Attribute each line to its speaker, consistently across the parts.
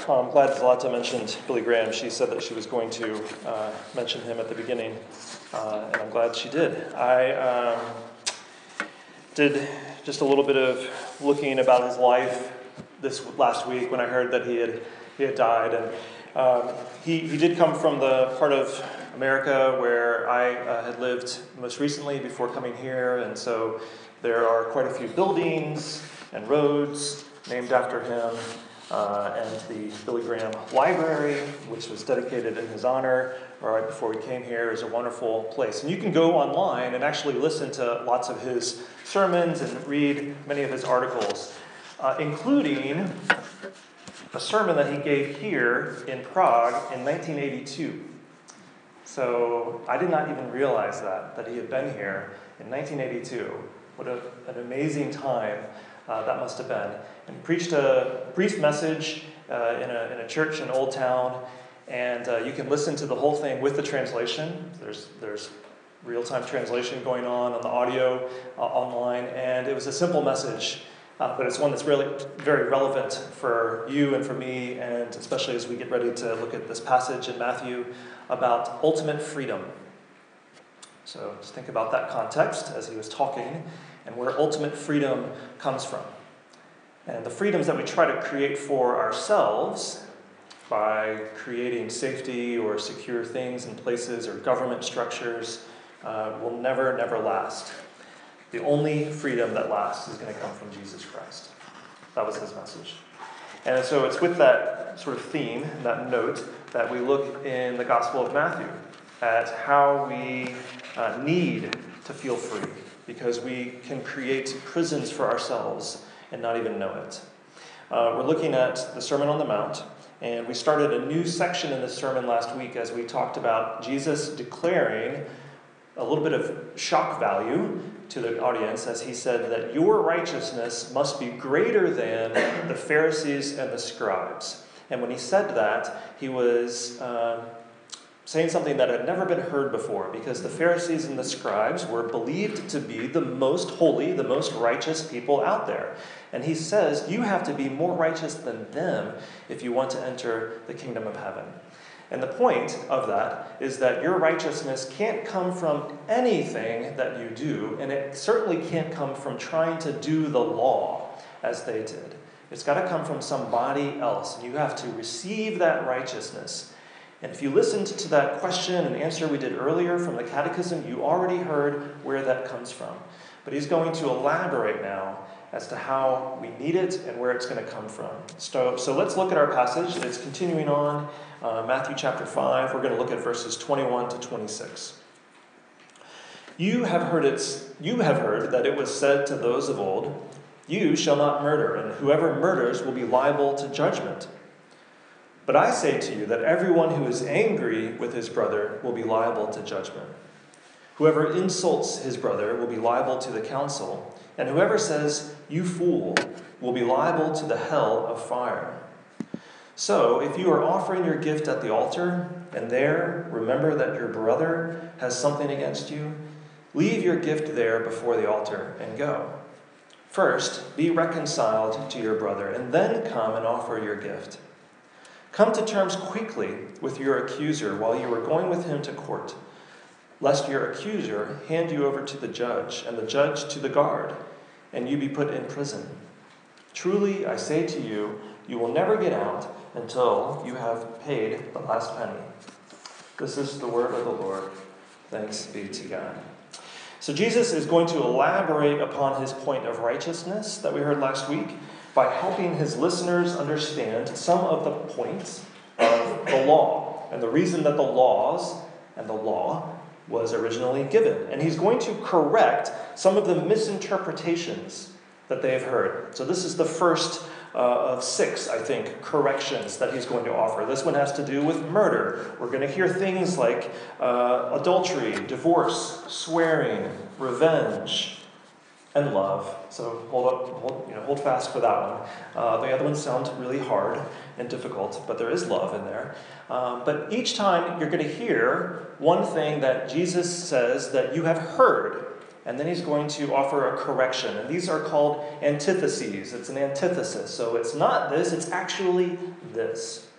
Speaker 1: I'm glad Zlata mentioned Billy Graham. She said that she was going to mention him at the beginning, and I'm glad she did. I did just a little bit of looking about his life this last week when I heard that he had died, and he did come from the part of America where I had lived most recently before coming here, and so there are quite a few buildings and roads named after him. And the Billy Graham Library, which was dedicated in his honor right before we came here, is a wonderful place. And you can go online and actually listen to lots of his sermons and read many of his articles, including a sermon that he gave here in Prague in 1982. So I did not even realize that he had been here in 1982. What an amazing time that must have been. And he preached a brief message in a church in Old Town, and you can listen to the whole thing with the translation. There's real-time translation going on the audio online, and it was a simple message, but it's one that's really very relevant for you and for me, and especially as we get ready to look at this passage in Matthew about ultimate freedom. So just think about that context as he was talking, and where ultimate freedom comes from. And the freedoms that we try to create for ourselves by creating safety or secure things in places or government structures will never last. The only freedom that lasts is going to come from Jesus Christ. That was his message. And so it's with that sort of theme, that note, that we look in the Gospel of Matthew at how we need to feel free, because we can create prisons for ourselves and not even know it. We're looking at the Sermon on the Mount, and we started a new section in this sermon last week as we talked about Jesus declaring a little bit of shock value to the audience as he said that your righteousness must be greater than the Pharisees and the scribes. And when he said that, he was saying something that had never been heard before, because the Pharisees and the scribes were believed to be the most holy, the most righteous people out there. And he says, you have to be more righteous than them if you want to enter the kingdom of heaven. And the point of that is that your righteousness can't come from anything that you do, and it certainly can't come from trying to do the law as they did. It's got to come from somebody else, and you have to receive that righteousness. And if you listened to that question and answer we did earlier from the Catechism, you already heard where that comes from. But he's going to elaborate now as to how we need it and where it's going to come from. So let's look at our passage. It's continuing on, Matthew chapter 5. We're going to look at verses 21 to 26. You have heard that it was said to those of old, you shall not murder, and whoever murders will be liable to judgment. But I say to you that everyone who is angry with his brother will be liable to judgment. Whoever insults his brother will be liable to the council, and whoever says, you fool, will be liable to the hell of fire. So, if you are offering your gift at the altar, and there remember that your brother has something against you, leave your gift there before the altar and go. First, be reconciled to your brother, and then come and offer your gift. Come to terms quickly with your accuser while you are going with him to court, lest your accuser hand you over to the judge, and the judge to the guard, and you be put in prison. Truly, I say to you, you will never get out until you have paid the last penny. This is the word of the Lord. Thanks be to God. So Jesus is going to elaborate upon his point of righteousness that we heard last week by helping his listeners understand some of the points of the law and the reason that the laws and the law was originally given. And he's going to correct some of the misinterpretations that they've heard. So this is the first of 6, I think, corrections that he's going to offer. This one has to do with murder. We're going to hear things like adultery, divorce, swearing, revenge, and love. So hold fast for that one. The other ones sound really hard and difficult, but there is love in there. But each time you're going to hear one thing that Jesus says that you have heard, and then he's going to offer a correction. And these are called antitheses. It's an antithesis. So it's not this, it's actually this.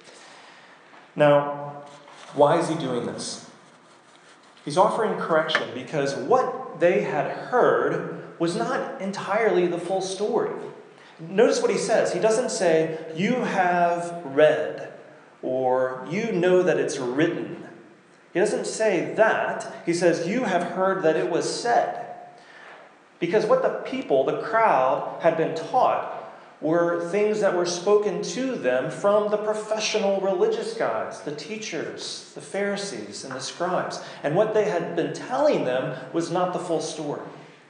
Speaker 1: Now, why is he doing this? He's offering correction because what they had heard was not entirely the full story. Notice what he says. He doesn't say, you have read, or you know that it's written. He doesn't say that. He says, you have heard that it was said. Because what the people, the crowd, had been taught were things that were spoken to them from the professional religious guys, the teachers, the Pharisees, and the scribes. And what they had been telling them was not the full story.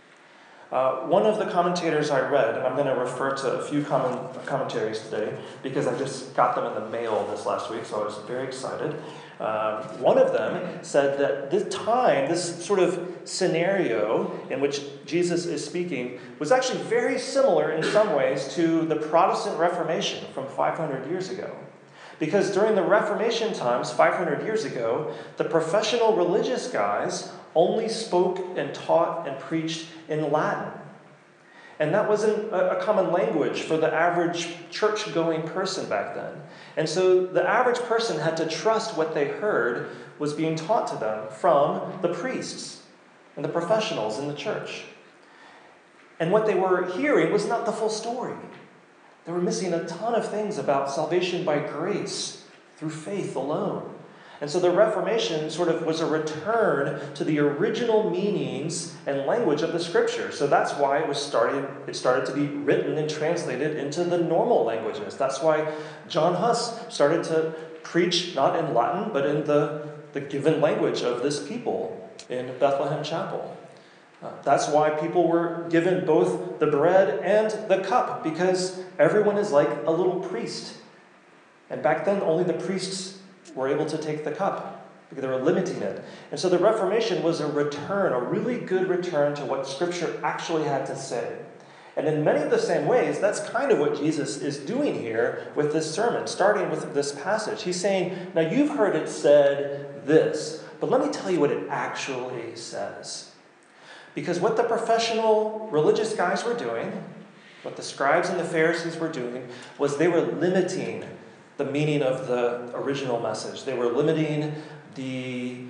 Speaker 1: One of the commentators I read, and I'm going to refer to a few commentaries today because I just got them in the mail this last week, so I was very excited. One of them said that this sort of scenario in which Jesus is speaking was actually very similar in some ways to the Protestant Reformation from 500 years ago. Because during the Reformation times, 500 years ago, the professional religious guys only spoke and taught and preached in Latin. And that wasn't a common language for the average church-going person back then. And so the average person had to trust what they heard was being taught to them from the priests and the professionals in the church. And what they were hearing was not the full story. They were missing a ton of things about salvation by grace through faith alone. And so the Reformation sort of was a return to the original meanings and language of the Scripture. So that's why it started to be written and translated into the normal languages. That's why John Huss started to preach not in Latin, but in the given language of this people in Bethlehem Chapel. That's why people were given both the bread and the cup, because everyone is like a little priest. And back then, only the priests were able to take the cup because they were limiting it. And so the Reformation was a return, a really good return to what Scripture actually had to say. And in many of the same ways, that's kind of what Jesus is doing here with this sermon, starting with this passage. He's saying, now you've heard it said this, but let me tell you what it actually says. Because what the professional religious guys were doing, what the scribes and the Pharisees were doing, was they were limiting the meaning of the original message. They were limiting the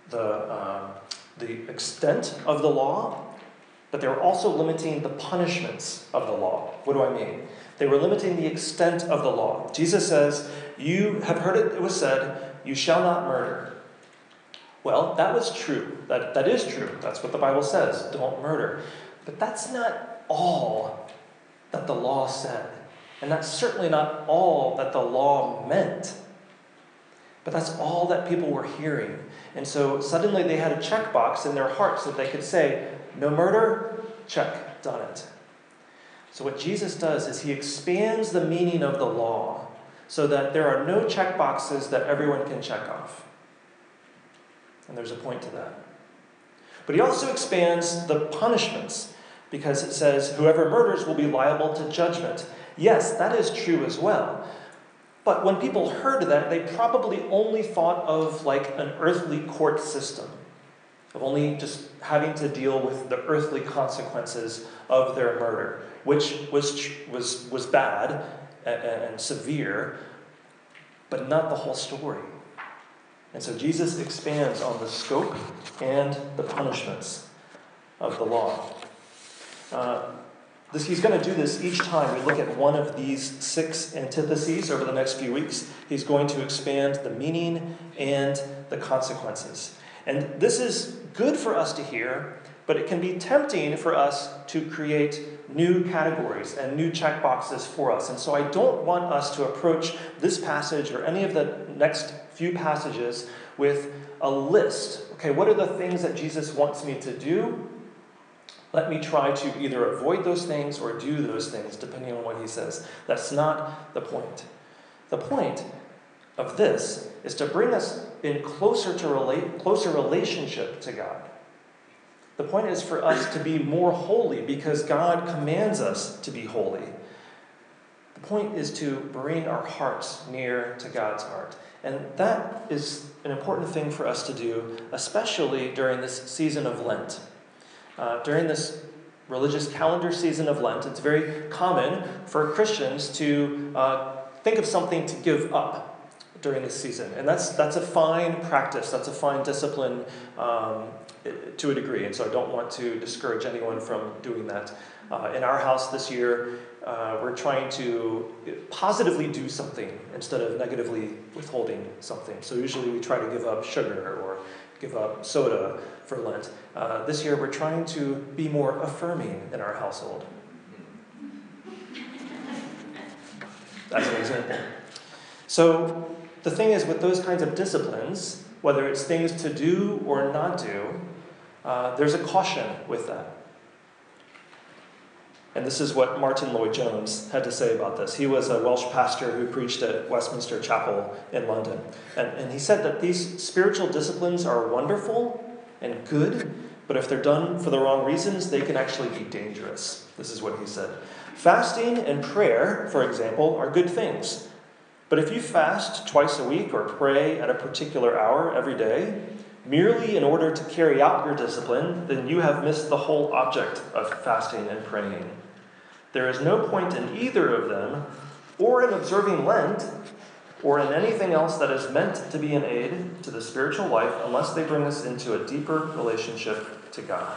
Speaker 1: extent of the law, but they were also limiting the punishments of the law. What do I mean? They were limiting the extent of the law. Jesus says, you have heard it was said, you shall not murder. Well, that was true. That is true. That's what the Bible says. Don't murder. But that's not all that the law said. And that's certainly not all that the law meant. But that's all that people were hearing. And so suddenly they had a checkbox in their hearts that they could say, no murder, check, done it. So what Jesus does is he expands the meaning of the law so that there are no checkboxes that everyone can check off. And there's a point to that. But he also expands the punishments because it says, whoever murders will be liable to judgment. Yes, that is true as well. But when people heard that, they probably only thought of like an earthly court system, of only just having to deal with the earthly consequences of their murder, which was bad and severe, but not the whole story. And so Jesus expands on the scope and the punishments of the law. He's going to do this each time we look at one of these 6 antitheses over the next few weeks. He's going to expand the meaning and the consequences. And this is good for us to hear, but it can be tempting for us to create new categories and new checkboxes for us. And so I don't want us to approach this passage or any of the next few passages with a list. Okay, what are the things that Jesus wants me to do? Let me try to either avoid those things or do those things, depending on what he says. That's not the point. The point of this is to bring us in closer relationship to God. The point is for us to be more holy because God commands us to be holy. The point is to bring our hearts near to God's heart. And that is an important thing for us to do, especially during this season of Lent. During this religious calendar season of Lent, it's very common for Christians to think of something to give up during this season. And that's a fine practice, that's a fine discipline to a degree. And so I don't want to discourage anyone from doing that. In our house this year, we're trying to positively do something instead of negatively withholding something. So usually we try to give up sugar or give up soda for Lent. This year we're trying to be more affirming in our household. That's an example. So the thing is, with those kinds of disciplines, whether it's things to do or not do, there's a caution with that. And this is what Martin Lloyd-Jones had to say about this. He was a Welsh pastor who preached at Westminster Chapel in London. And he said that these spiritual disciplines are wonderful and good, but if they're done for the wrong reasons, they can actually be dangerous. This is what he said. Fasting and prayer, for example, are good things. But if you fast twice a week or pray at a particular hour every day, merely in order to carry out your discipline, then you have missed the whole object of fasting and praying. There is no point in either of them, or in observing Lent, or in anything else that is meant to be an aid to the spiritual life, unless they bring us into a deeper relationship to God.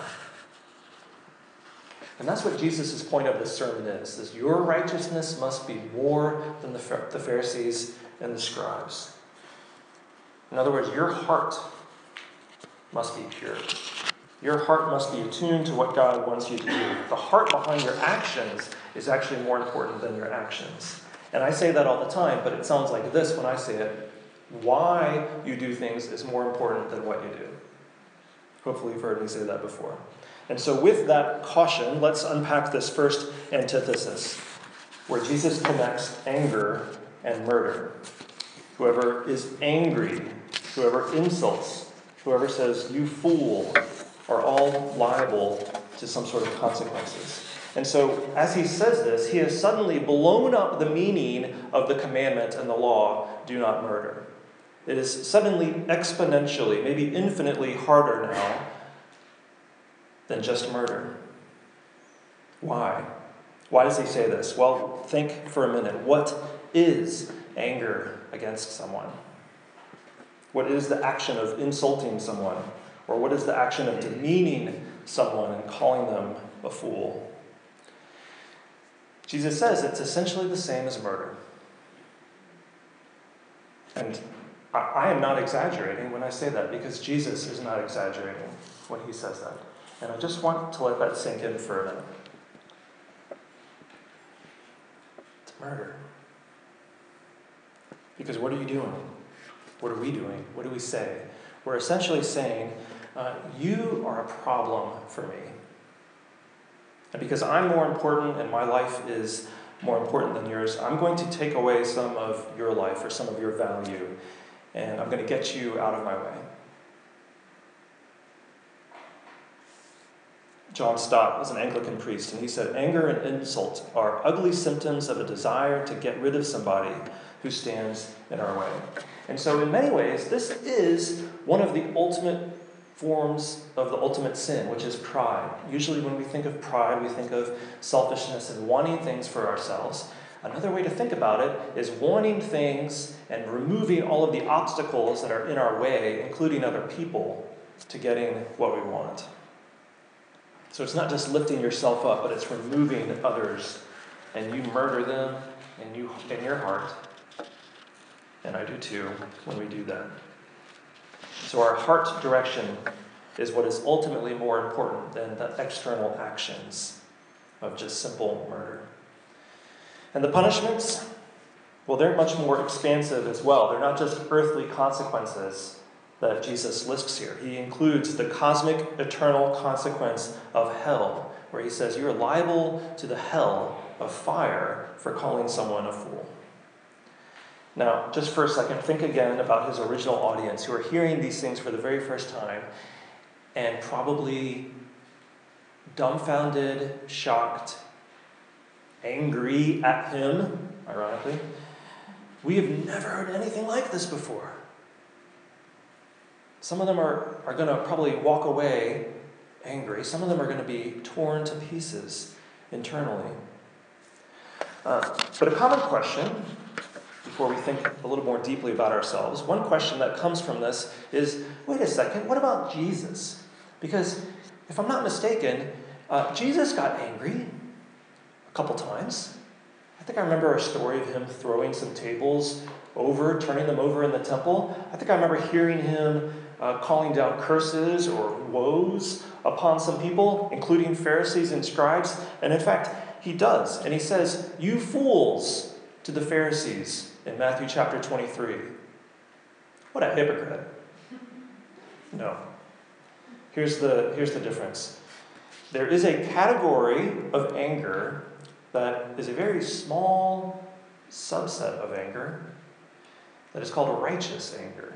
Speaker 1: And that's what Jesus' point of this sermon is your righteousness must be more than the Pharisees and the scribes. In other words, your heart must be pure. Your heart must be attuned to what God wants you to do. The heart behind your actions is actually more important than your actions. And I say that all the time, but it sounds like this when I say it. Why you do things is more important than what you do. Hopefully you've heard me say that before. And so with that caution, let's unpack this first antithesis, where Jesus connects anger and murder. Whoever is angry, whoever insults, whoever says, "you fool," are all liable to some sort of consequences. And so, as he says this, he has suddenly blown up the meaning of the commandment and the law, do not murder. It is suddenly exponentially, maybe infinitely harder now than just murder. Why? Why does he say this? Well, think for a minute. What is anger against someone? What is the action of insulting someone? Or what is the action of demeaning someone and calling them a fool? Jesus says it's essentially the same as murder. And I am not exaggerating when I say that, because Jesus is not exaggerating when he says that. And I just want to let that sink in for a minute. It's murder. Because what are you doing? What are we doing? What do we say? We're essentially saying, you are a problem for me. And because I'm more important and my life is more important than yours, I'm going to take away some of your life or some of your value, and I'm going to get you out of my way. John Stott was an Anglican priest, and he said, anger and insult are ugly symptoms of a desire to get rid of somebody who stands in our way. And so in many ways, this is one of the ultimate forms of the ultimate sin, which is pride. Usually when we think of pride, we think of selfishness and wanting things for ourselves. Another way to think about it is wanting things and removing all of the obstacles that are in our way, including other people, to getting what we want. So it's not just lifting yourself up, but it's removing others, and you murder them in your heart. And I do too when we do that. So our heart direction is what is ultimately more important than the external actions of just simple murder. And the punishments, well, they're much more expansive as well. They're not just earthly consequences that Jesus lists here. He includes the cosmic, eternal consequence of hell, where he says you're liable to the hell of fire for calling someone a fool. Now, just for a second, think again about his original audience who are hearing these things for the very first time and probably dumbfounded, shocked, angry at him, ironically. We have never heard anything like this before. Some of them are going to probably walk away angry. Some of them are going to be torn to pieces internally. But a common question, before we think a little more deeply about ourselves, one question that comes from this is, wait a second, what about Jesus? Because if I'm not mistaken, Jesus got angry a couple times. I think I remember a story of him throwing some tables over, turning them over in the temple. I think I remember hearing him calling down curses or woes upon some people, including Pharisees and scribes. And in fact, he does. And he says, "You fools," to the Pharisees in Matthew chapter 23. What a hypocrite. No. Here's the difference. There is a category of anger that is a very small subset of anger that is called righteous anger.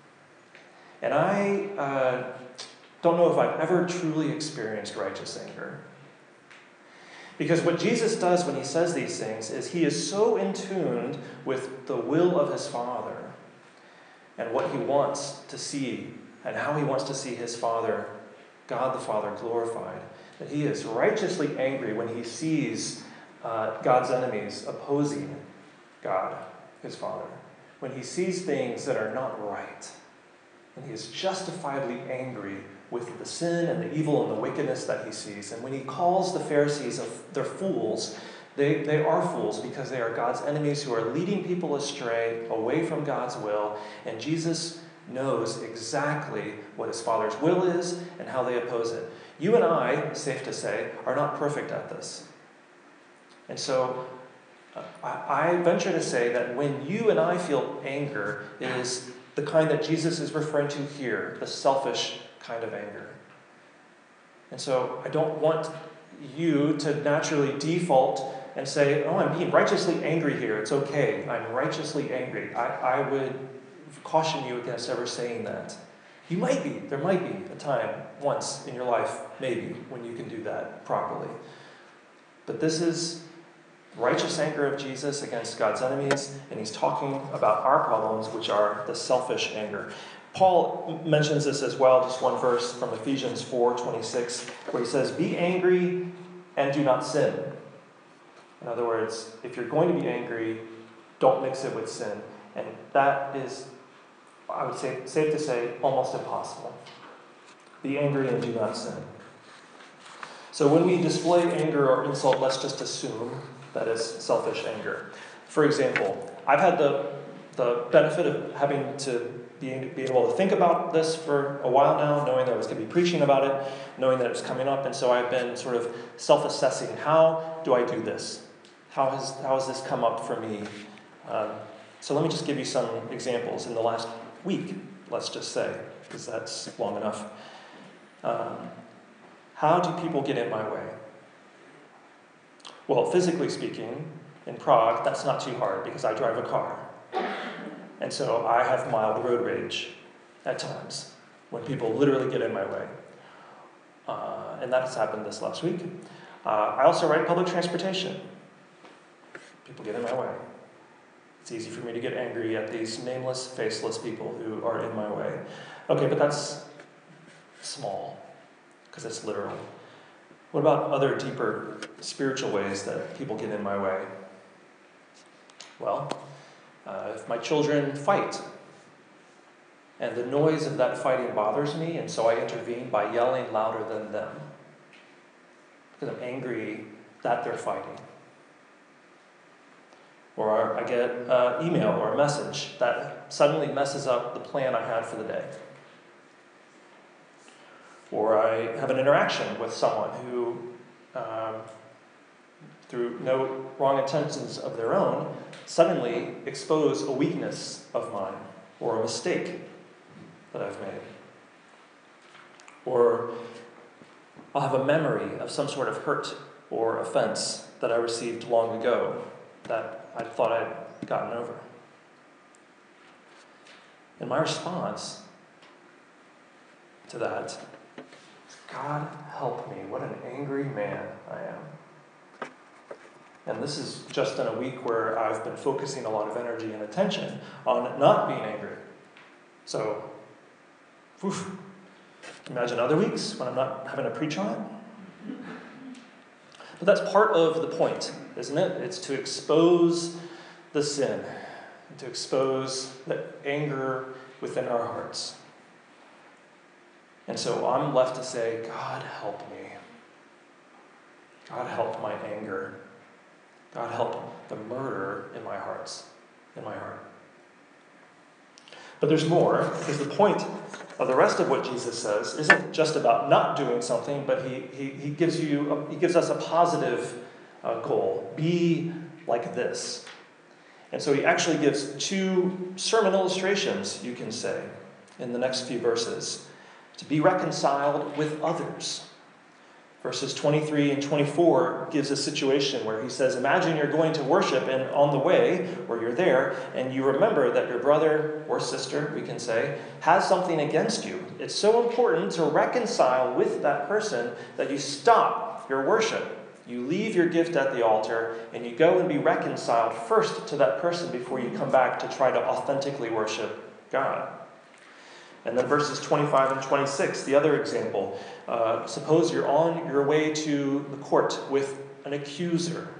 Speaker 1: And I don't know if I've ever truly experienced righteous anger. Because what Jesus does when he says these things is he is so in tune with the will of his Father and what he wants to see and how he wants to see his Father, God the Father, glorified, that he is righteously angry when he sees God's enemies opposing God, his Father. When he sees things that are not right. And he is justifiably angry with the sin and the evil and the wickedness that he sees. And when he calls the Pharisees they're fools, they are fools because they are God's enemies who are leading people astray, away from God's will. And Jesus knows exactly what his Father's will is and how they oppose it. You and I, safe to say, are not perfect at this. And so I venture to say that when you and I feel anger, it is the kind that Jesus is referring to here, the selfish kind of anger. And so I don't want you to naturally default and say, "Oh, I'm being righteously angry here. It's okay. I'm righteously angry." I would caution you against ever saying that. You might be. There might be a time, once in your life, maybe, when you can do that properly. But this is righteous anger of Jesus against God's enemies, and he's talking about our problems, which are the selfish anger. Paul mentions this as well, just one verse from Ephesians 4:26, where he says, "Be angry and do not sin." In other words, if you're going to be angry, don't mix it with sin. And that is, I would say, safe to say, almost impossible. Be angry and do not sin. So when we display anger or insult, let's just assume that is selfish anger. For example, I've had the benefit of having to be able to think about this for a while now, knowing that I was going to be preaching about it, knowing that it was coming up, and so I've been sort of self-assessing. How do I do this? How has this come up for me? So let me just give you some examples in the last week, let's just say, because that's long enough. How do people get in my way? Well, physically speaking, in Prague, that's not too hard because I drive a car. And so I have mild road rage at times when people literally get in my way. And that has happened this last week. I also ride public transportation. People get in my way. It's easy for me to get angry at these nameless, faceless people who are in my way. Okay, but that's small because it's literal. What about other deeper spiritual ways that people get in my way? Well, if my children fight, and the noise of that fighting bothers me, and so I intervene by yelling louder than them, because I'm angry that they're fighting. Or I get an email or a message that suddenly messes up the plan I had for the day. Or I have an interaction with someone who, through no wrong intentions of their own, suddenly expose a weakness of mine or a mistake that I've made. Or I'll have a memory of some sort of hurt or offense that I received long ago that I thought I'd gotten over. And my response to that, God help me, what an angry man I am. And this is just in a week where I've been focusing a lot of energy and attention on not being angry. So, Imagine other weeks when I'm not having to preach on it. But that's part of the point, isn't it? It's to expose the sin, to expose the anger within our hearts. And so I'm left to say, God, help me. God, help my anger. God, help the murder in my heart. But there's more, because the point of the rest of what Jesus says isn't just about not doing something, but he gives us a positive goal. Be like this. And so he actually gives two sermon illustrations, you can say, in the next few verses. To be reconciled with others. Verses 23 and 24 gives a situation where he says, imagine you're going to worship, and on the way, or you're there, and you remember that your brother or sister, we can say, has something against you. It's so important to reconcile with that person that you stop your worship. You leave your gift at the altar, and you go and be reconciled first to that person before you come back to try to authentically worship God. And then verses 25 and 26, the other example. Suppose you're on your way to the court with an accuser.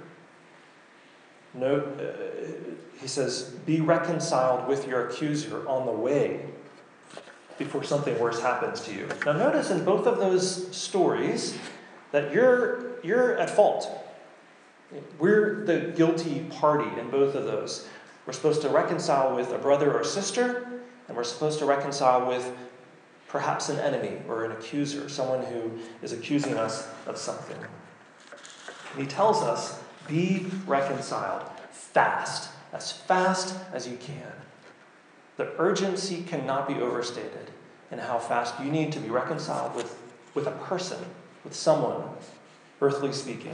Speaker 1: He says, be reconciled with your accuser on the way before something worse happens to you. Now notice in both of those stories that you're at fault. We're the guilty party in both of those. We're supposed to reconcile with a brother or sister, and we're supposed to reconcile with perhaps an enemy or an accuser, someone who is accusing us of something. And he tells us, be reconciled fast as you can. The urgency cannot be overstated in how fast you need to be reconciled with a person, with someone, earthly speaking.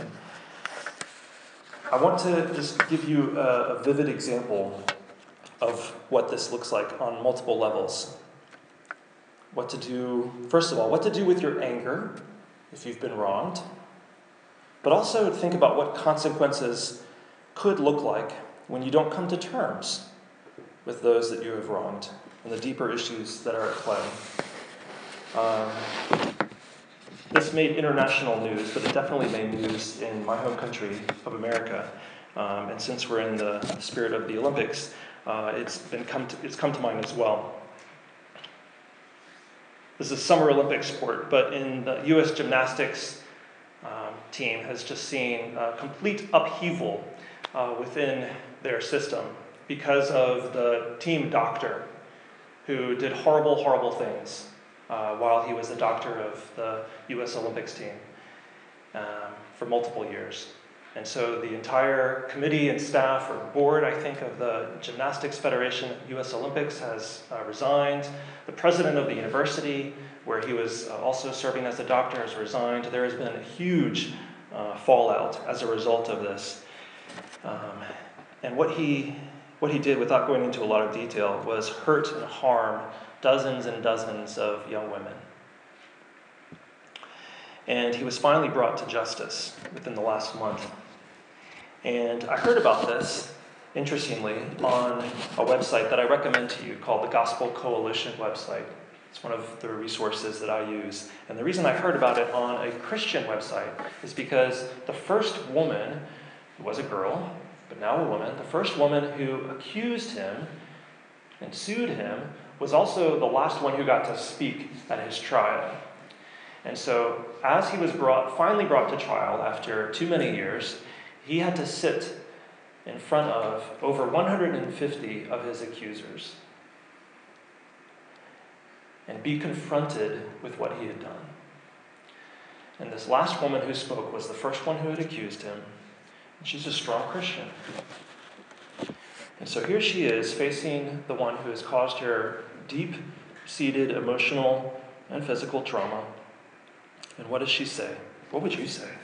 Speaker 1: I want to just give you a vivid example of what this looks like on multiple levels. First of all, what to do with your anger if you've been wronged, but also think about what consequences could look like when you don't come to terms with those that you have wronged and the deeper issues that are at play. This made international news, but it definitely made news in my home country of America. And since we're in the spirit of the Olympics, it's come to mind as well. This is Summer Olympic sport, but in the U.S. gymnastics team has just seen complete upheaval within their system because of the team doctor who did horrible, horrible things while he was the doctor of the U.S. Olympics team for multiple years. And so the entire committee and staff or board, I think, of the Gymnastics Federation at U.S. Olympics has resigned. The president of the university, where he was also serving as a doctor, has resigned. There has been a huge fallout as a result of this. And what he did, without going into a lot of detail, was hurt and harm dozens and dozens of young women. And he was finally brought to justice within the last month. And I heard about this, interestingly, on a website that I recommend to you called the Gospel Coalition website. It's one of the resources that I use. And the reason I heard about it on a Christian website is because the first woman, who was a girl, but now a woman, the first woman who accused him and sued him was also the last one who got to speak at his trial. And so as he was finally brought to trial after too many years, he had to sit in front of over 150 of his accusers and be confronted with what he had done. And this last woman who spoke was the first one who had accused him. And she's a strong Christian. And so here she is facing the one who has caused her deep-seated emotional and physical trauma. And what does she say? What would you say?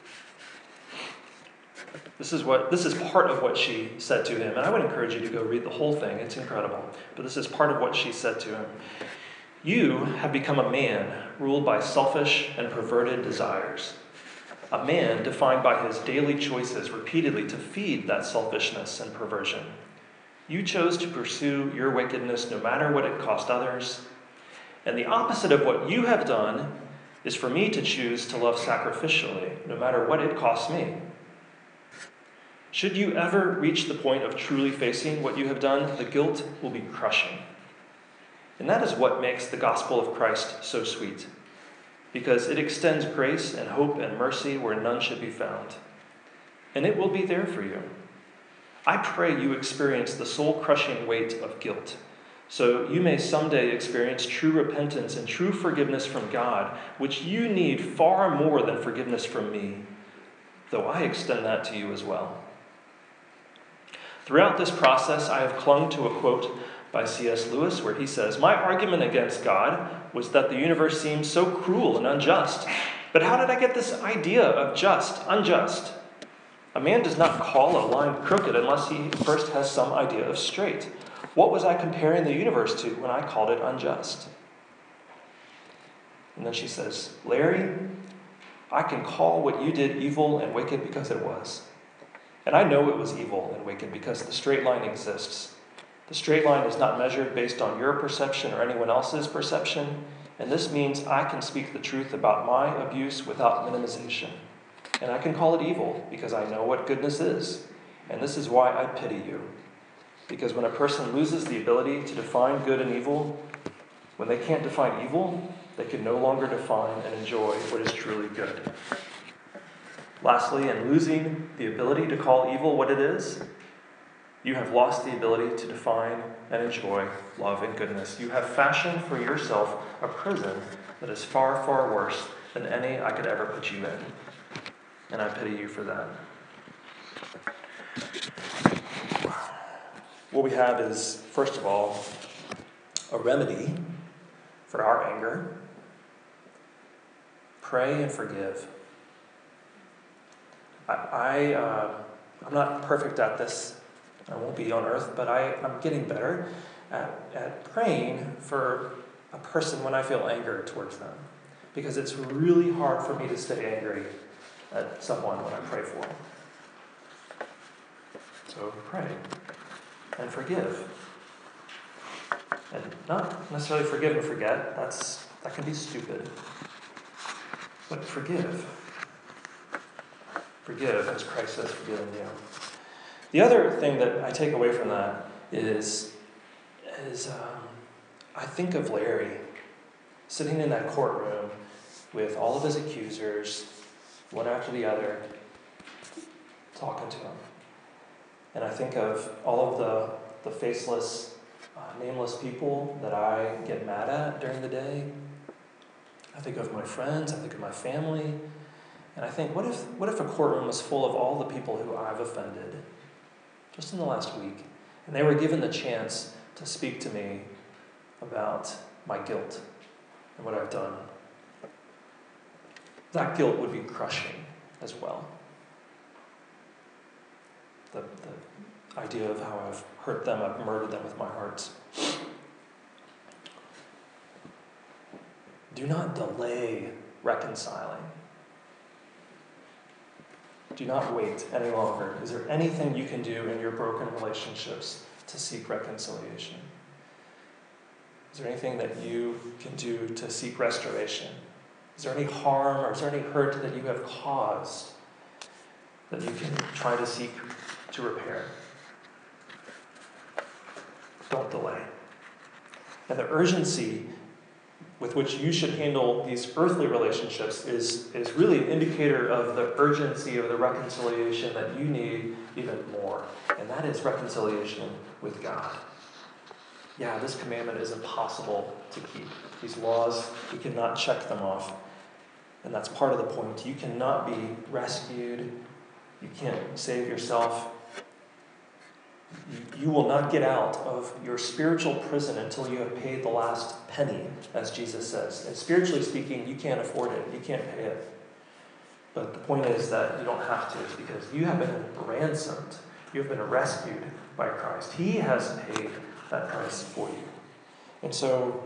Speaker 1: This is part of what she said to him. And I would encourage you to go read the whole thing. It's incredible. But this is part of what she said to him. You have become a man ruled by selfish and perverted desires. A man defined by his daily choices repeatedly to feed that selfishness and perversion. You chose to pursue your wickedness no matter what it cost others. And the opposite of what you have done is for me to choose to love sacrificially, no matter what it costs me. Should you ever reach the point of truly facing what you have done, the guilt will be crushing. And that is what makes the gospel of Christ so sweet, because it extends grace and hope and mercy where none should be found. And it will be there for you. I pray you experience the soul-crushing weight of guilt, so you may someday experience true repentance and true forgiveness from God, which you need far more than forgiveness from me, though I extend that to you as well. Throughout this process, I have clung to a quote by C.S. Lewis where he says, "My argument against God was that the universe seems so cruel and unjust. But how did I get this idea of just, unjust? A man does not call a line crooked unless he first has some idea of straight. What was I comparing the universe to when I called it unjust?" And then she says, "Larry, I can call what you did evil and wicked because it was. And I know it was evil and wicked because the straight line exists. The straight line is not measured based on your perception or anyone else's perception, and this means I can speak the truth about my abuse without minimization. And I can call it evil because I know what goodness is. And this is why I pity you. Because when a person loses the ability to define good and evil, when they can't define evil, they can no longer define and enjoy what is truly good. Lastly, in losing the ability to call evil what it is, you have lost the ability to define and enjoy love and goodness. You have fashioned for yourself a prison that is far, far worse than any I could ever put you in. And I pity you for that." What we have is, first of all, a remedy for our anger. Pray and forgive. I'm not perfect at this. I won't be on earth, but I'm getting better at praying for a person when I feel anger towards them. Because it's really hard for me to stay angry at someone when I pray for them. So pray and forgive. And not necessarily forgive and forget. That can be stupid. But forgive. Forgive as Christ has forgiven you. The other thing that I take away from that is I think of Larry sitting in that courtroom with all of his accusers, one after the other, talking to him. And I think of all of the faceless, nameless people that I get mad at during the day. I think of my friends, I think of my family. And I think, what if a courtroom was full of all the people who I've offended just in the last week, and they were given the chance to speak to me about my guilt and what I've done? That guilt would be crushing as well. The idea of how I've hurt them, I've murdered them with my heart. Do not delay reconciling. Do not wait any longer. Is there anything you can do in your broken relationships to seek reconciliation? Is there anything that you can do to seek restoration? Is there any harm or is there any hurt that you have caused that you can try to seek to repair? Don't delay. And the urgency with which you should handle these earthly relationships is really an indicator of the urgency of the reconciliation that you need even more. And that is reconciliation with God. Yeah, this commandment is impossible to keep. These laws, we cannot check them off. And that's part of the point. You cannot be rescued. You can't save yourself. You will not get out of your spiritual prison until you have paid the last penny, as Jesus says. And spiritually speaking, you can't afford it. You can't pay it. But the point is that you don't have to, because you have been ransomed. You have been rescued by Christ. He has paid that price for you. And so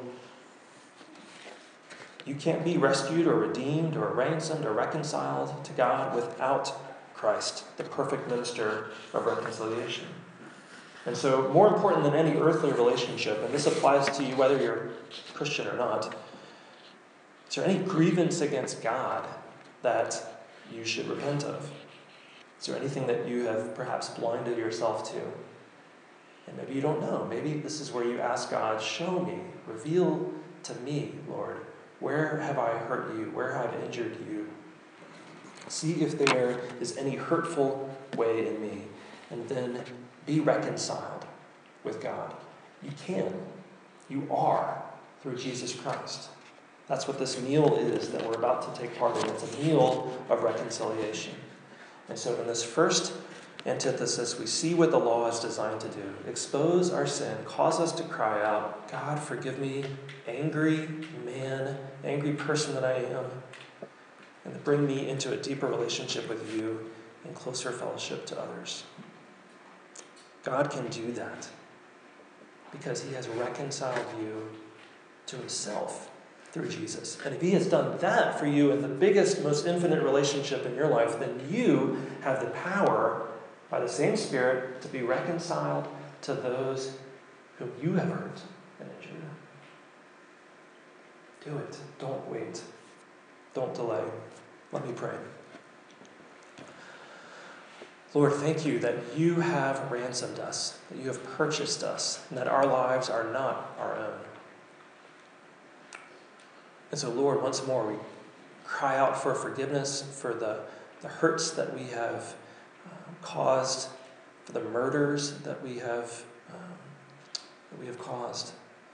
Speaker 1: you can't be rescued or redeemed or ransomed or reconciled to God without Christ, the perfect minister of reconciliation. And so, more important than any earthly relationship, and this applies to you whether you're Christian or not, is there any grievance against God that you should repent of? Is there anything that you have perhaps blinded yourself to? And maybe you don't know. Maybe this is where you ask God, show me, reveal to me, Lord, where have I hurt you? Where have I injured you? See if there is any hurtful way in me, and then be reconciled with God. You can. You are through Jesus Christ. That's what this meal is that we're about to take part in. It's a meal of reconciliation. And so in this first antithesis, we see what the law is designed to do. Expose our sin, cause us to cry out, God, forgive me, angry man, angry person that I am, and bring me into a deeper relationship with you and closer fellowship to others. God can do that because he has reconciled you to himself through Jesus. And if he has done that for you in the biggest, most infinite relationship in your life, then you have the power, by the same Spirit, to be reconciled to those whom you have hurt and injured. Do it. Don't wait. Don't delay. Let me pray. Lord, thank you that you have ransomed us, that you have purchased us, and that our lives are not our own. And so, Lord, once more, we cry out for forgiveness for the hurts that we have caused, for the murders that we have caused.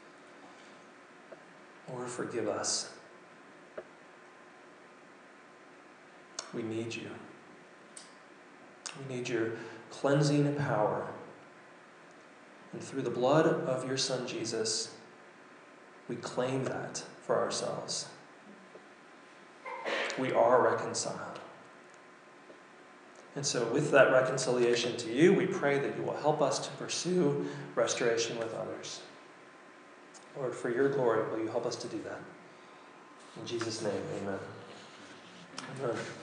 Speaker 1: Lord, forgive us. We need you. We need your cleansing power. And through the blood of your Son, Jesus, we claim that for ourselves. We are reconciled. And so with that reconciliation to you, we pray that you will help us to pursue restoration with others. Lord, for your glory, will you help us to do that? In Jesus' name, amen. Amen.